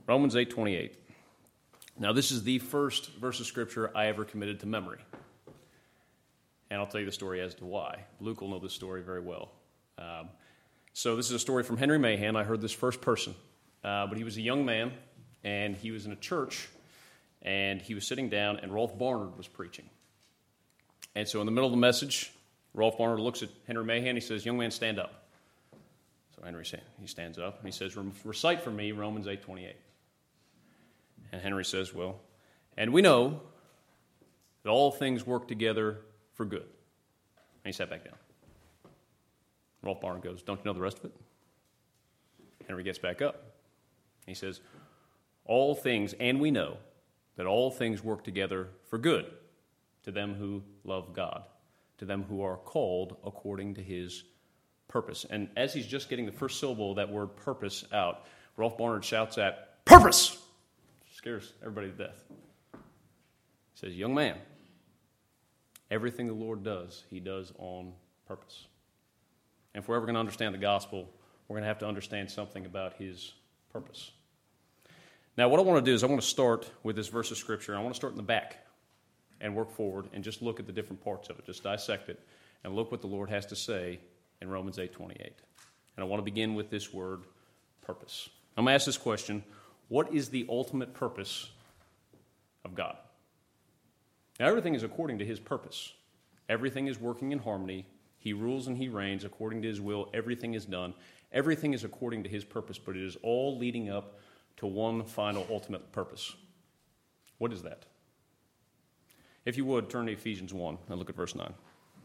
Romans 8:28. Now, this is the first verse of Scripture I ever committed to memory. And I'll tell you the story as to why. Luke will know this story very well. So this is a story from Henry Mahan. I heard this first person. But he was a young man, and he was in a church, and he was sitting down, and Rolf Barnard was preaching. And so in the middle of the message, Rolf Barnard looks at Henry Mahan. He says, "Young man, stand up." So Henry stands up, and he says, "Recite for me Romans 8:28. And Henry says, "Well, and we know that all things work together for good." And he sat back down. Rolf Barnard goes, "Don't you know the rest of it?" Henry gets back up. He says, "All things, and we know that all things work together for good to them who love God, to them who are called according to his purpose." And as he's just getting the first syllable of that word purpose out, Rolf Barnard shouts at, "Purpose!" Scares everybody to death. He says, "Young man, everything the Lord does, he does on purpose." And if we're ever going to understand the gospel, we're going to have to understand something about his purpose. Now, what I want to do is I want to start with this verse of Scripture. I want to start in the back and work forward and just look at the different parts of it, just dissect it, and look what the Lord has to say in Romans 8:28. And I want to begin with this word, purpose. I'm going to ask this question: what is the ultimate purpose of God? Now, everything is according to his purpose. Everything is working in harmony. He rules and he reigns according to his will. Everything is done. Everything is according to his purpose, but it is all leading up to one final ultimate purpose. What is that? If you would, turn to Ephesians 1 and look at verse 9.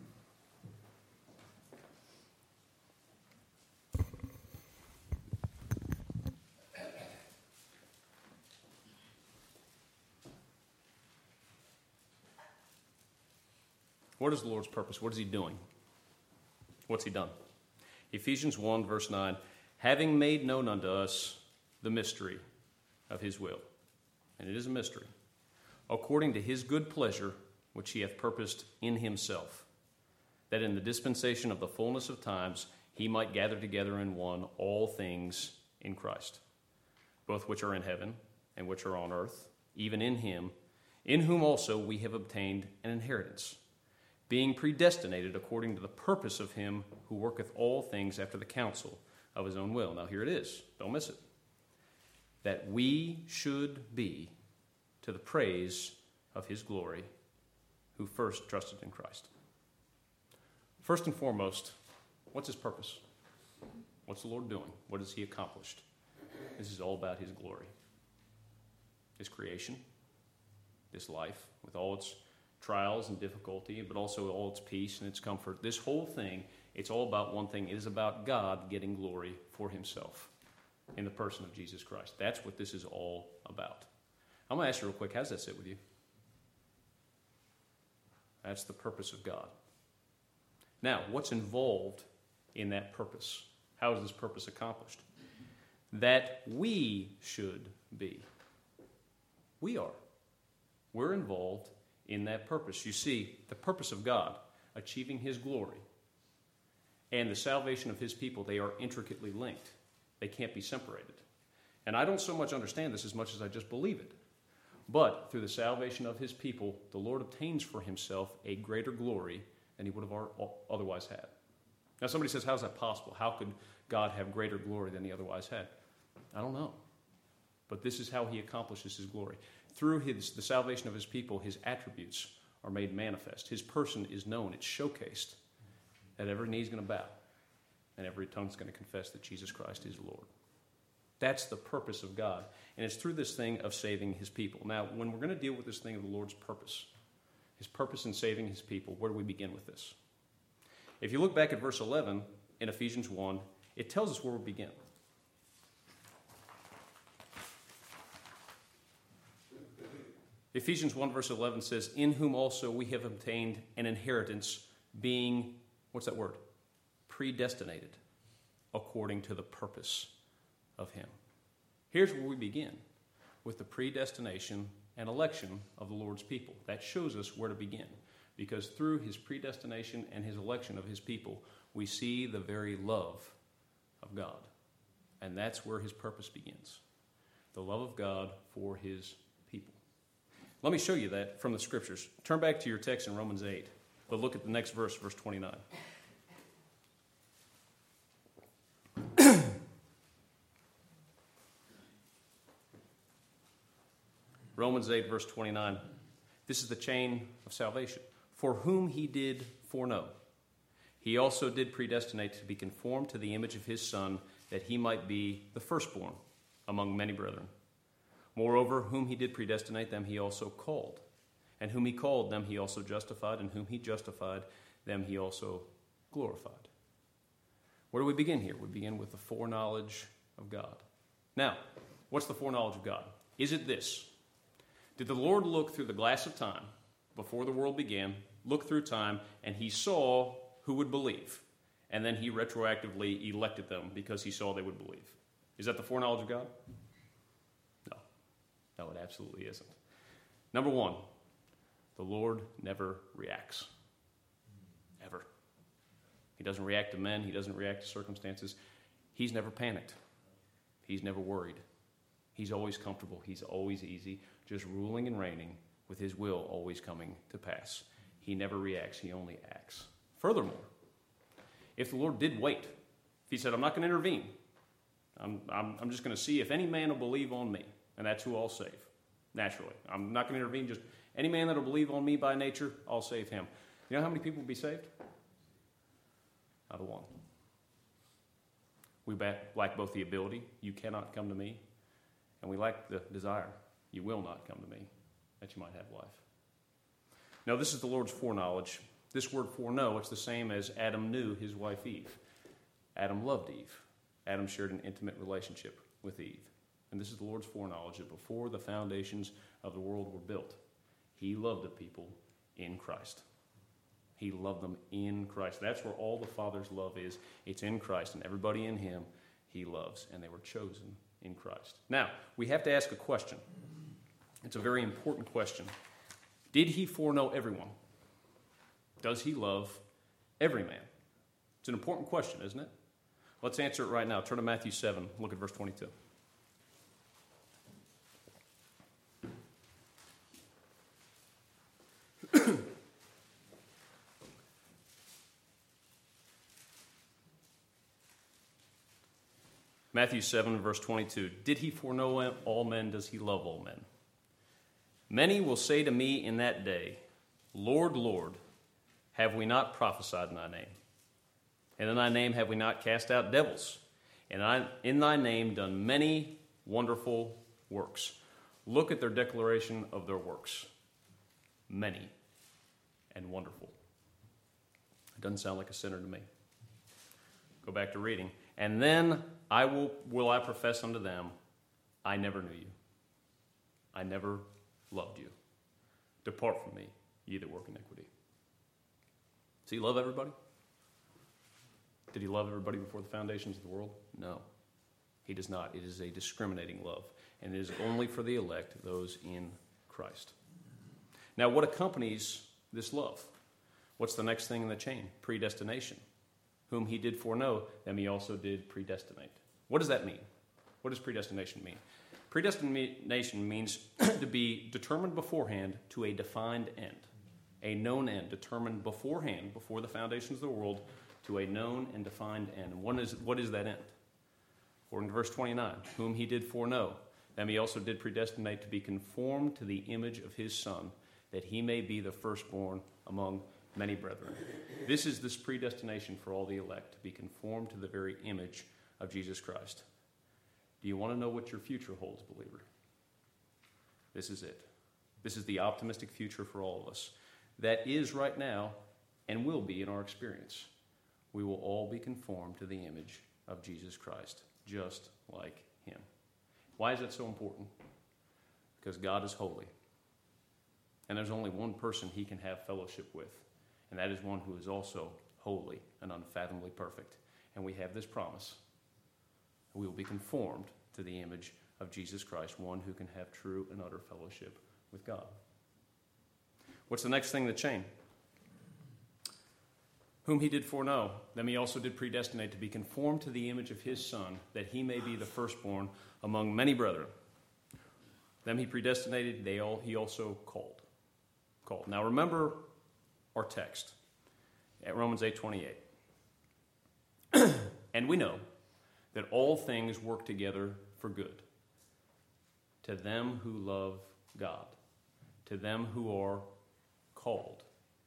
What is the Lord's purpose? What is he doing? What's he done? Ephesians 1, verse 9, "Having made known unto us the mystery of his will," and it is a mystery, "according to his good pleasure, which he hath purposed in himself, that in the dispensation of the fullness of times he might gather together in one all things in Christ, both which are in heaven and which are on earth, even in him, in whom also we have obtained an inheritance, being predestinated according to the purpose of him who worketh all things after the counsel of his own will." Now here it is. Don't miss it. "That we should be to the praise of his glory, who first trusted in Christ." First and foremost, what's his purpose? What's the Lord doing? What has he accomplished? This is all about his glory. His creation, this life, with all its trials and difficulty, but also all its peace and its comfort. This whole thing, it's all about one thing. It is about God getting glory for himself in the person of Jesus Christ. That's what this is all about. I'm going to ask you real quick, how does that sit with you? That's the purpose of God. Now, what's involved in that purpose? How is this purpose accomplished? That we should be. We are. We're involved in that purpose. You see, the purpose of God, achieving his glory, and the salvation of his people, they are intricately linked. They can't be separated. And I don't so much understand this as much as I just believe it. But through the salvation of his people, the Lord obtains for himself a greater glory than he would have otherwise had. Now somebody says, how is that possible? How could God have greater glory than he otherwise had? I don't know. But this is how he accomplishes his glory. Through the salvation of his people, his attributes are made manifest. His person is known. It's showcased. That every knee is going to bow. And every tongue is going to confess that Jesus Christ is Lord. That's the purpose of God. And it's through this thing of saving his people. Now, when we're going to deal with this thing of the Lord's purpose, his purpose in saving his people, where do we begin with this? If you look back at verse 11 in Ephesians 1, it tells us where we begin. Ephesians 1 verse 11 says, "In whom also we have obtained an inheritance, being," what's that word? "Predestinated, according to the purpose of him." Here's where we begin, with the predestination and election of the Lord's people. That shows us where to begin, because through his predestination and his election of his people, we see the very love of God. And that's where his purpose begins. The love of God for his people. Let me show you that from the scriptures. Turn back to your text in Romans 8, but look at the next verse, verse 29. Romans 8, verse 29. This is the chain of salvation. For whom he did foreknow, he also did predestinate to be conformed to the image of his Son, that he might be the firstborn among many brethren. Moreover, whom he did predestinate, them he also called. And whom he called, them he also justified. And whom he justified, them he also glorified. Where do we begin here? We begin with the foreknowledge of God. Now, what's the foreknowledge of God? Is it this? Did the Lord look through the glass of time before the world began, look through time, and he saw who would believe? And then he retroactively elected them because he saw they would believe. Is that the foreknowledge of God? No, it absolutely isn't. Number one, the Lord never reacts. Ever. He doesn't react to men. He doesn't react to circumstances. He's never panicked. He's never worried. He's always comfortable. He's always easy, just ruling and reigning with his will always coming to pass. He never reacts. He only acts. Furthermore, if the Lord did wait, if he said, I'm not going to intervene, I'm just going to see if any man will believe on me, and that's who I'll save, naturally. I'm not going to intervene. Just any man that will believe on me by nature, I'll save him. You know how many people will be saved? Not a one. We lack both the ability, you cannot come to me, and we lack the desire, you will not come to me, that you might have life. Now, this is the Lord's foreknowledge. This word foreknow, it's the same as Adam knew his wife Eve. Adam loved Eve. Adam shared an intimate relationship with Eve. And this is the Lord's foreknowledge that before the foundations of the world were built, he loved the people in Christ. He loved them in Christ. That's where all the Father's love is. It's in Christ, and everybody in him he loves, and they were chosen in Christ. Now, we have to ask a question. It's a very important question. Did he foreknow everyone? Does he love every man? It's an important question, isn't it? Let's answer it right now. Turn to Matthew 7. Look at verse 22. Matthew 7, verse 22. Did he foreknow all men? Does he love all men? Many will say to me in that day, Lord, Lord, have we not prophesied in thy name? And in thy name have we not cast out devils? And in thy name done many wonderful works. Look at their declaration of their works. Many and wonderful. It doesn't sound like a sinner to me. Go back to reading. And then will I profess unto them, I never knew you. I never loved you. Depart from me, ye that work iniquity. Does he love everybody? Did he love everybody before the foundations of the world? No, he does not. It is a discriminating love, and it is only for the elect, those in Christ. Now, what accompanies this love? What's the next thing in the chain? Predestination. Whom he did foreknow, them he also did predestinate. What does that mean? What does predestination mean? Predestination means to be determined beforehand to a defined end. A known end, determined beforehand, before the foundations of the world, to a known and defined end. And what is that end? According to verse 29, whom he did foreknow, them he also did predestinate to be conformed to the image of his Son, that he may be the firstborn among many brethren. This is this predestination for all the elect, to be conformed to the very image of Jesus Christ. Do you want to know what your future holds, believer? This is it. This is the optimistic future for all of us. That is right now and will be in our experience. We will all be conformed to the image of Jesus Christ, just like him. Why is that so important? Because God is holy. And there's only one person he can have fellowship with, and that is one who is also holy and unfathomably perfect. And we have this promise. We will be conformed to the image of Jesus Christ, one who can have true and utter fellowship with God. What's the next thing in the chain? Whom he did foreknow, them he also did predestinate to be conformed to the image of his Son, that he may be the firstborn among many brethren. Them he predestinated, he also called. Now remember our text at Romans 8:28. And we know that all things work together for good to them who love God, to them who are called.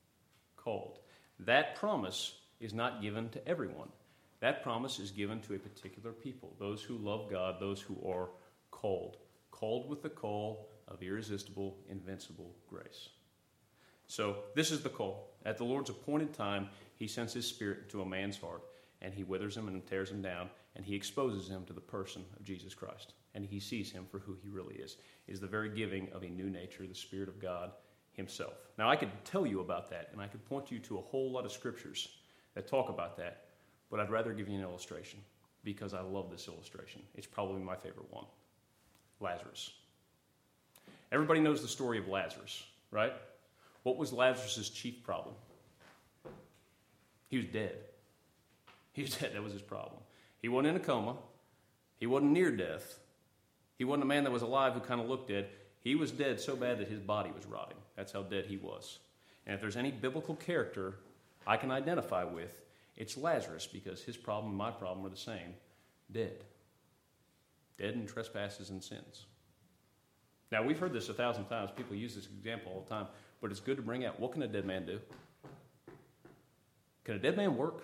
That promise is not given to everyone. That promise is given to a particular people, those who love God, those who are called with the call of irresistible, invincible grace. So this is the call. At the Lord's appointed time, he sends his Spirit into a man's heart, and he withers him and tears him down, and he exposes him to the person of Jesus Christ. And he sees him for who he really is. It is the very giving of a new nature, the Spirit of God himself. Now, I could tell you about that, and I could point you to a whole lot of scriptures that talk about that, but I'd rather give you an illustration because I love this illustration. It's probably my favorite one. Lazarus. Everybody knows the story of Lazarus, right? What was Lazarus' chief problem? He was dead. That was his problem. He wasn't in a coma. He wasn't near death. He wasn't a man that was alive who kind of looked dead. He was dead so bad that his body was rotting. That's how dead he was. And if there's any biblical character I can identify with, it's Lazarus, because his problem and my problem are the same. Dead. Dead in trespasses and sins. Now, we've heard this 1,000 times. People use this example all the time. But it's good to bring out, what can a dead man do? Can a dead man work?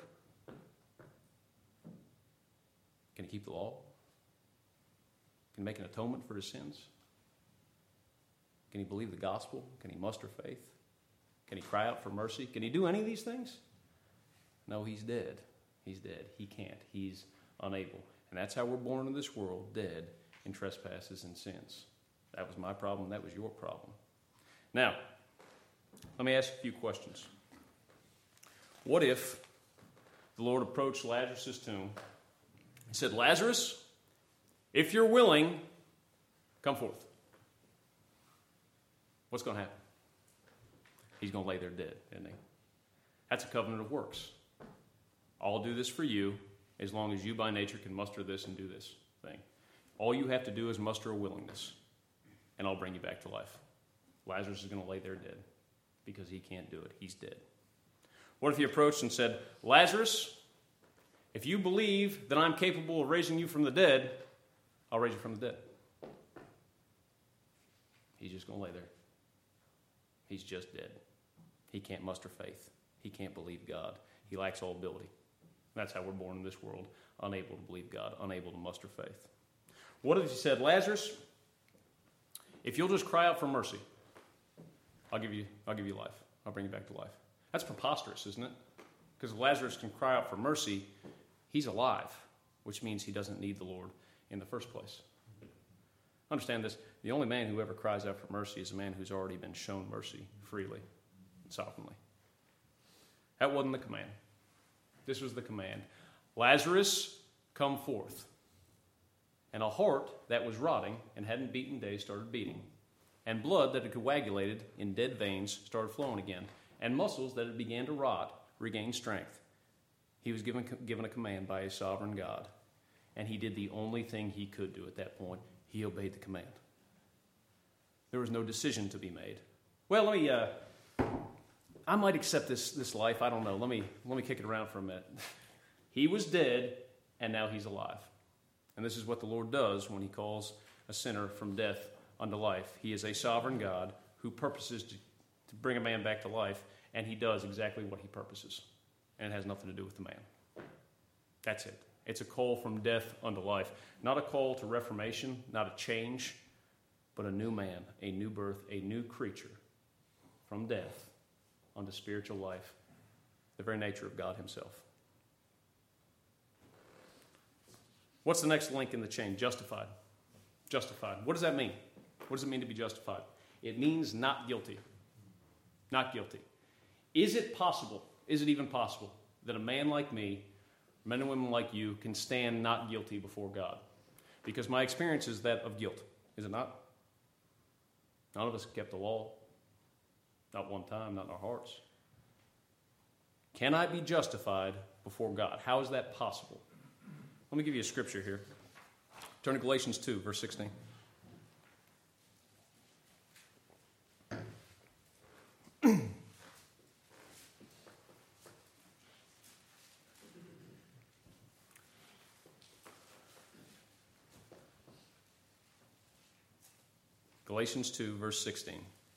Can he keep the law? Can he make an atonement for his sins? Can he believe the gospel? Can he muster faith? Can he cry out for mercy? Can he do any of these things? No, he's dead. He's dead. He can't. He's unable. And that's how we're born in this world, dead in trespasses and sins. That was my problem. That was your problem. Now, let me ask you a few questions. What if the Lord approached Lazarus' tomb and said, Lazarus, if you're willing, come forth. What's going to happen? He's going to lay there dead, isn't he? That's a covenant of works. I'll do this for you as long as you by nature can muster this and do this thing. All you have to do is muster a willingness, and I'll bring you back to life. Lazarus is going to lay there dead because he can't do it. He's dead. What if he approached and said, Lazarus, if you believe that I'm capable of raising you from the dead, I'll raise you from the dead. He's just going to lay there. He's just dead. He can't muster faith. He can't believe God. He lacks all ability. That's how we're born in this world, unable to believe God, unable to muster faith. What if he said, Lazarus, if you'll just cry out for mercy, I'll give you life. I'll bring you back to life. That's preposterous, isn't it? Because if Lazarus can cry out for mercy, he's alive, which means he doesn't need the Lord in the first place. Understand this. The only man who ever cries out for mercy is a man who's already been shown mercy freely and sovereignly. That wasn't the command. This was the command. Lazarus, come forth. And a heart that was rotting and hadn't beaten days started beating. And blood that had coagulated in dead veins started flowing again. And muscles that had began to rot regained strength. He was given a command by a sovereign God. And he did the only thing he could do at that point. He obeyed the command. There was no decision to be made. Well, I might accept this life. I don't know. Let me kick it around for a minute. He was dead, and now he's alive. And this is what the Lord does when he calls a sinner from death unto life. He is a sovereign God who purposes to bring a man back to life, and he does exactly what he purposes. And it has nothing to do with the man. That's it. It's a call from death unto life. Not a call to reformation, not a change, but a new man, a new birth, a new creature from death unto spiritual life, the very nature of God himself. What's the next link in the chain? Justified. Justified. What does that mean? What does it mean to be justified? It means not guilty. Not guilty. Is it possible, is it even possible, that a man like me, men and women like you, can stand not guilty before God? Because my experience is that of guilt. Is it not? None of us kept the law. Not one time, not in our hearts. Can I be justified before God? How is that possible? Let me give you a scripture here. Turn to Galatians 2, verse 16. Galatians 2, verse 16.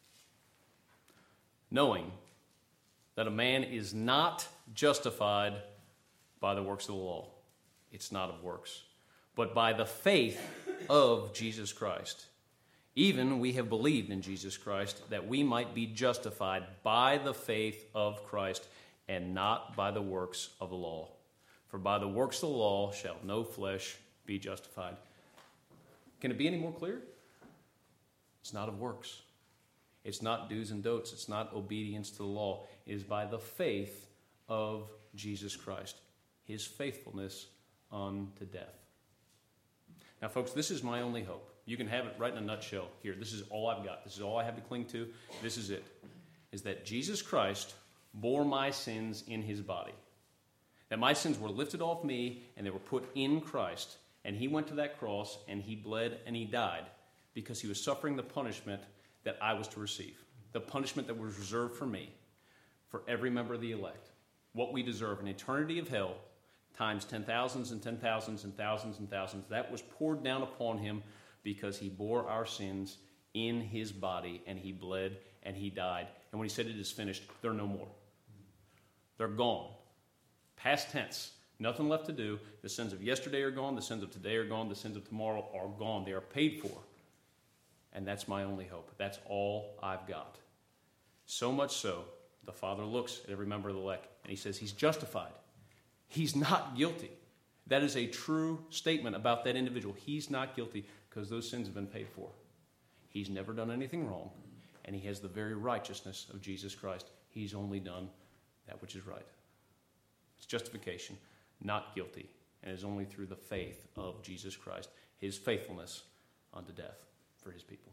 Knowing that a man is not justified by the works of the law. It's not of works, but by the faith of Jesus Christ. Even we have believed in Jesus Christ, that we might be justified by the faith of Christ, and not by the works of the law. For by the works of the law shall no flesh be justified. Can it be any more clear? It's not of works. It's not do's and don'ts. It's not obedience to the law. It is by the faith of Jesus Christ, his faithfulness unto death. Now, folks, this is my only hope. You can have it right in a nutshell here. This is all I've got. This is all I have to cling to. This is it. Is that Jesus Christ bore my sins in his body. That my sins were lifted off me and they were put in Christ. And he went to that cross and he bled and he died because he was suffering the punishment that I was to receive. The punishment that was reserved for me, for every member of the elect. What we deserve, an eternity of hell, times 10,000s and 10,000s and thousands and thousands. That was poured down upon him because he bore our sins in his body and he bled and he died. And when he said it is finished, they're no more. They're gone. Past tense. Nothing left to do. The sins of yesterday are gone. The sins of today are gone. The sins of tomorrow are gone. They are paid for. And that's my only hope. That's all I've got. So much so, the Father looks at every member of the elect and he says he's justified. He's not guilty. That is a true statement about that individual. He's not guilty because those sins have been paid for. He's never done anything wrong, and he has the very righteousness of Jesus Christ. He's only done that which is right. It's justification, not guilty, and it is only through the faith of Jesus Christ, his faithfulness unto death for his people.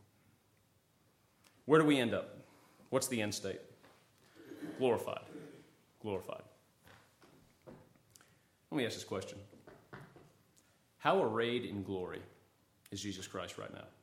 Where do we end up? What's the end state? Glorified. Glorified. Let me ask this question. How arrayed in glory is Jesus Christ right now?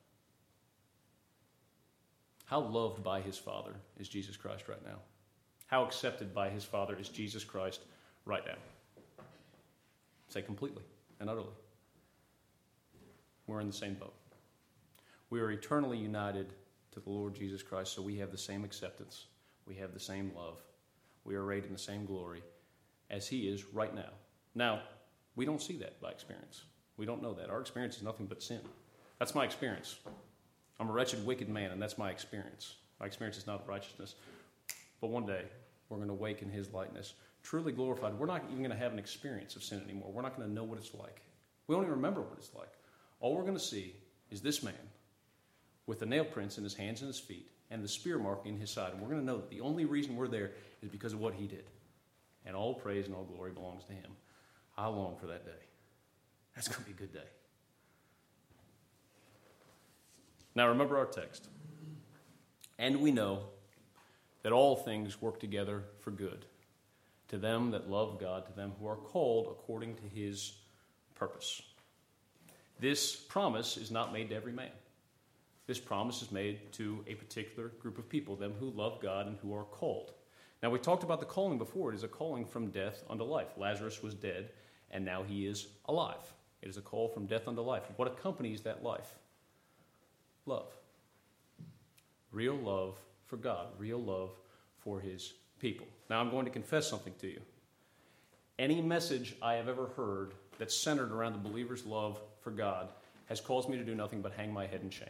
How loved by his Father is Jesus Christ right now? How accepted by his Father is Jesus Christ right now? Say completely and utterly. We're in the same boat. We are eternally united to the Lord Jesus Christ, so we have the same acceptance. We have the same love. We are arrayed in the same glory as he is right now. Now, we don't see that by experience. We don't know that. Our experience is nothing but sin. That's my experience. I'm a wretched, wicked man, and that's my experience. My experience is not righteousness. But one day, we're going to wake in his likeness, truly glorified. We're not even going to have an experience of sin anymore. We're not going to know what it's like. We don't even remember what it's like. All we're going to see is this man with the nail prints in his hands and his feet and the spear mark in his side. And we're going to know that the only reason we're there is because of what he did. And all praise and all glory belongs to him. I long for that day. That's going to be a good day. Now remember our text. And we know that all things work together for good, to them that love God, to them who are called according to his purpose. This promise is not made to every man. This promise is made to a particular group of people, them who love God and who are called. Now, we talked about the calling before. It is a calling from death unto life. Lazarus was dead, and now he is alive. It is a call from death unto life. What accompanies that life? Love. Real love for God. Real love for his people. Now, I'm going to confess something to you. Any message I have ever heard that's centered around the believer's love for God has caused me to do nothing but hang my head in shame.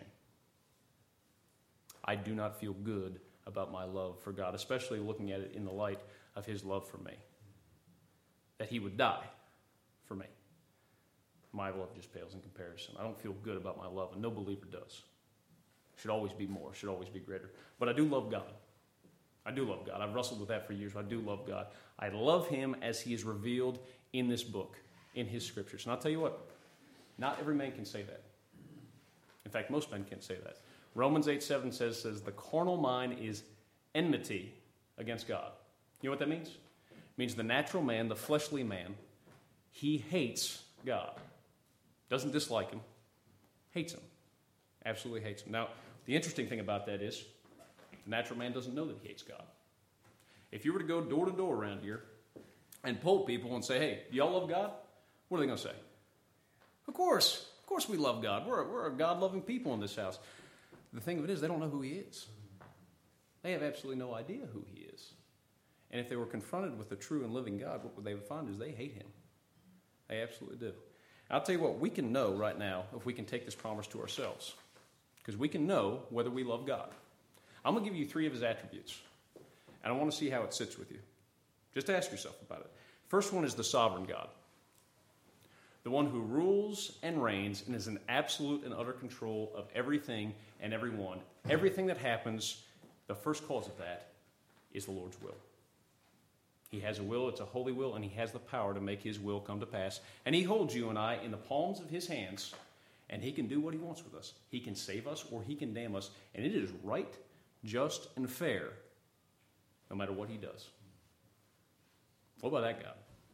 I do not feel good about my love for God, especially looking at it in the light of his love for me. That he would die for me. My love just pales in comparison. I don't feel good about my love, and no believer does. Should always be more, should always be greater. But I do love God. I do love God. I've wrestled with that for years. I do love God. I love him as he is revealed in this book, in his scriptures. And I'll tell you what, not every man can say that. In fact, most men can't say that. Romans 8:7 says the carnal mind is enmity against God. You know what that means? It means the natural man, the fleshly man, he hates God. Doesn't dislike him. Hates him. Absolutely hates him. Now, the interesting thing about that is the natural man doesn't know that he hates God. If you were to go door to door around here and poll people and say, hey, do y'all love God? What are they going to say? Of course we love God. We're a God-loving people in this house. the thing of it is, they don't know who he is. They have absolutely no idea who he is. And if they were confronted with the true and living God, what they would find is they hate him. They absolutely do. I'll tell you what, we can know right now if we can take this promise to ourselves. Because we can know whether we love God. I'm going to give you 3 of his attributes. And I want to see how it sits with you. Just ask yourself about it. First one is the sovereign God. The one who rules and reigns and is in absolute and utter control of everything and everyone. Everything that happens, the first cause of that is the Lord's will. He has a will, it's a holy will, and he has the power to make his will come to pass. And he holds you and I in the palms of his hands, and he can do what he wants with us. He can save us or he can damn us, and it is right, just, and fair, no matter what he does. What about that God?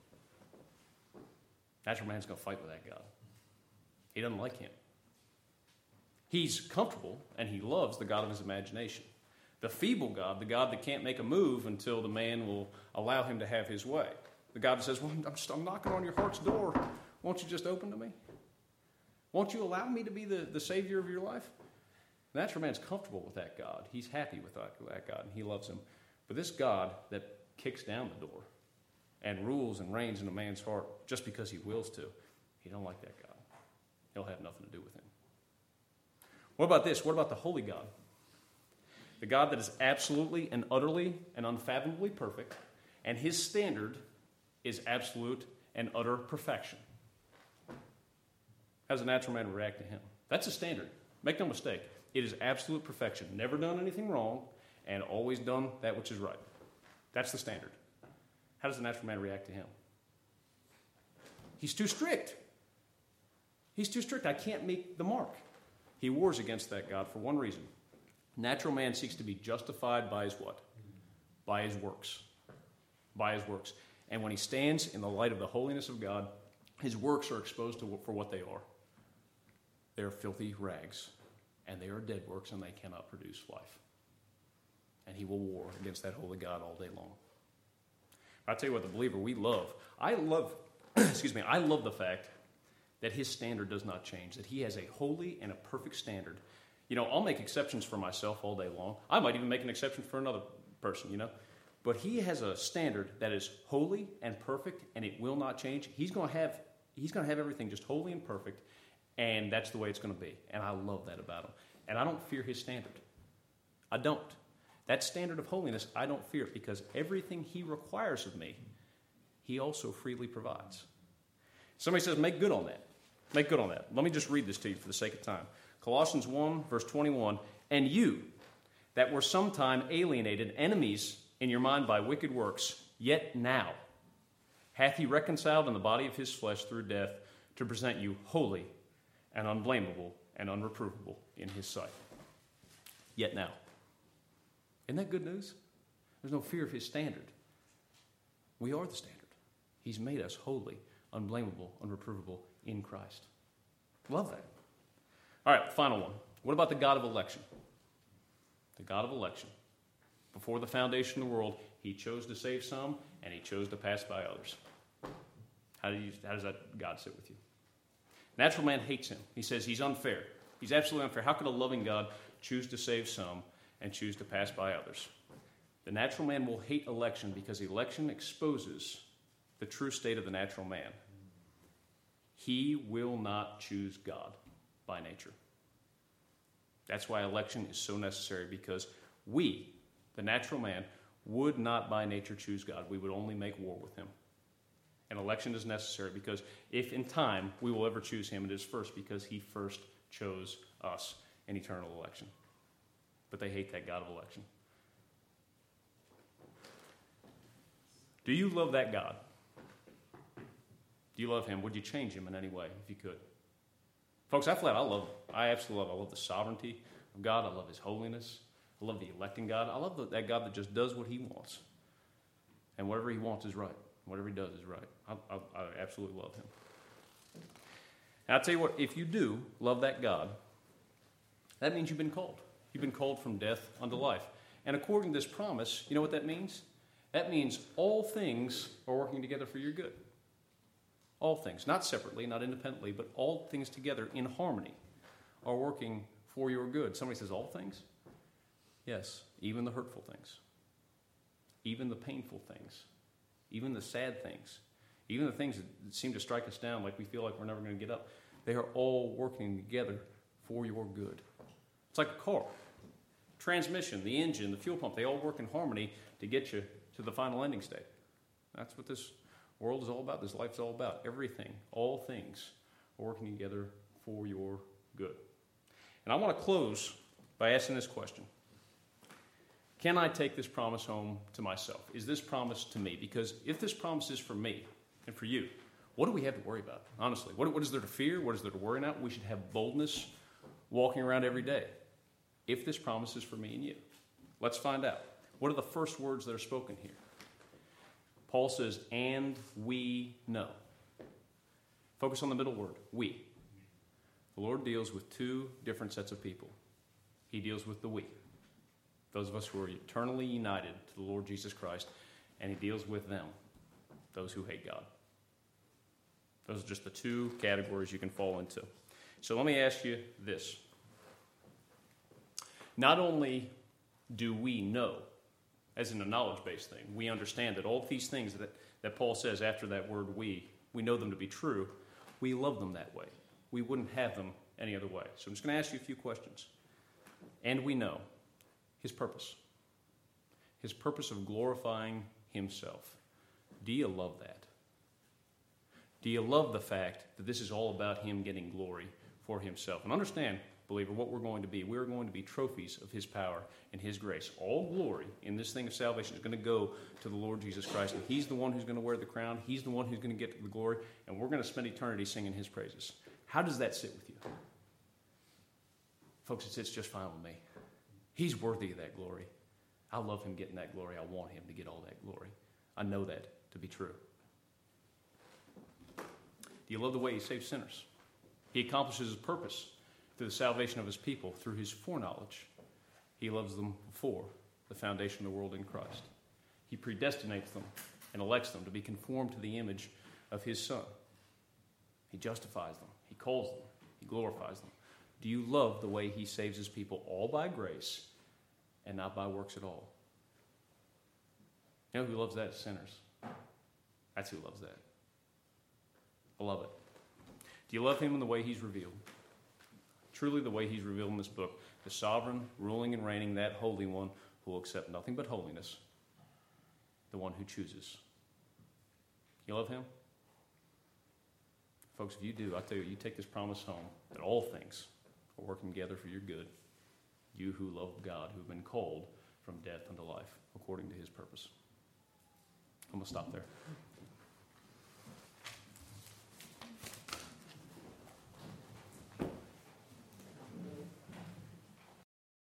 Natural man's going to fight with that God. He doesn't like him. He's comfortable, and he loves the God of his imagination. The feeble God, the God that can't make a move until the man will allow him to have his way. The God that says, well, I'm knocking on your heart's door. Won't you just open to me? Won't you allow me to be the Savior of your life? The natural man's comfortable with that God. He's happy with that God, and he loves him. But this God that kicks down the door and rules and reigns in a man's heart just because he wills to, he don't like that God. He'll have nothing to do with him. What about this? What about the holy God? The God that is absolutely and utterly and unfathomably perfect, and his standard is absolute and utter perfection. How does a natural man react to him? That's a standard. Make no mistake. It is absolute perfection. Never done anything wrong, and always done that which is right. That's the standard. How does the natural man react to him? He's too strict. He's too strict. I can't meet the mark. He wars against that God for one reason. Natural man seeks to be justified by his what? By his works. By his works. And when he stands in the light of the holiness of God, his works are exposed for what they are. They are filthy rags, and they are dead works, and they cannot produce life. And he will war against that holy God all day long. I tell you what, the believer we love. I love the fact that his standard does not change, that he has a holy and a perfect standard. You know, I'll make exceptions for myself all day long. I might even make an exception for another person, you know. But he has a standard that is holy and perfect, and it will not change. He's going to have everything just holy and perfect, and that's the way it's going to be. And I love that about him. And I don't fear his standard. I don't. That standard of holiness, I don't fear it, because everything he requires of me, he also freely provides. Somebody says, make good on that. Make good on that. Let me just read this to you for the sake of time. Colossians 1, verse 21, and you that were sometime alienated, enemies in your mind by wicked works, yet now hath he reconciled in the body of his flesh through death to present you holy and unblameable and unreprovable in his sight. Yet now. Isn't that good news? There's no fear of his standard. We are the standard. He's made us holy, unblameable, unreprovable in Christ. Love that. All right, final one. What about the God of election? The God of election. Before the foundation of the world, he chose to save some, and he chose to pass by others. How does that God sit with you? Natural man hates him. He says he's unfair. He's absolutely unfair. How could a loving God choose to save some and choose to pass by others? The natural man will hate election because election exposes the true state of the natural man. He will not choose God by nature. That's why election is so necessary, because we, the natural man, would not by nature choose God. We would only make war with him. And election is necessary because if in time we will ever choose him, it is first because he first chose us in eternal election. But they hate that God of election. Do you love that God? Do you love him? Would you change him in any way if you could? Folks, I love him. I absolutely love him. I love the sovereignty of God. I love his holiness. I love the electing God. I love that God that just does what he wants. And whatever he wants is right. Whatever he does is right. I absolutely love him. And I'll tell you what, if you do love that God, that means you've been called. You've been called from death unto life. And according to this promise, you know what that means? That means all things are working together for your good. All things, not separately, not independently, but all things together in harmony are working for your good. Somebody says, all things? Yes, even the hurtful things, even the painful things, even the sad things, even the things that seem to strike us down like we feel like we're never going to get up. They are all working together for your good. It's like a car. Transmission, the engine, the fuel pump, they all work in harmony to get you to the final ending state. That's what this world is all about. This life is all about. Everything, all things are working together for your good. And I want to close by asking this question. Can I take this promise home to myself? Is this promise to me? Because if this promise is for me and for you, what do we have to worry about? Honestly, what is there to fear? What is there to worry about? We should have boldness walking around every day. If this promise is for me and you. Let's find out. What are the first words that are spoken here? Paul says, and we know. Focus on the middle word, we. The Lord deals with two different sets of people. He deals with the we. Those of us who are eternally united to the Lord Jesus Christ, and he deals with them, those who hate God. Those are just the two categories you can fall into. So let me ask you this. Not only do we know, as in a knowledge-based thing, we understand that all these things that Paul says after that word we know them to be true, we love them that way. We wouldn't have them any other way. So I'm just going to ask you a few questions. And we know his purpose of glorifying himself. Do you love that? Do you love the fact that this is all about him getting glory for himself? And understand, believer, what we're going to be. We're going to be trophies of his power and his grace. All glory in this thing of salvation is going to go to the Lord Jesus Christ. And he's the one who's going to wear the crown. He's the one who's going to get the glory. And we're going to spend eternity singing his praises. How does that sit with you? Folks, it sits just fine with me. He's worthy of that glory. I love him getting that glory. I want him to get all that glory. I know that to be true. Do you love the way he saves sinners? He accomplishes his purpose through the salvation of his people, through his foreknowledge. He loves them before the foundation of the world in Christ. He predestinates them and elects them to be conformed to the image of his Son. He justifies them. He calls them. He glorifies them. Do you love the way he saves his people all by grace and not by works at all? You know who loves that? Sinners. That's who loves that. Beloved, do you love him in the way he's revealed? Truly the way he's revealed in this book. The sovereign, ruling and reigning, that Holy One who will accept nothing but holiness. The one who chooses. You love him? Folks, if you do, I tell you, you take this promise home that all things are working together for your good. You who love God, who have been called from death unto life, according to his purpose. I'm going to stop there.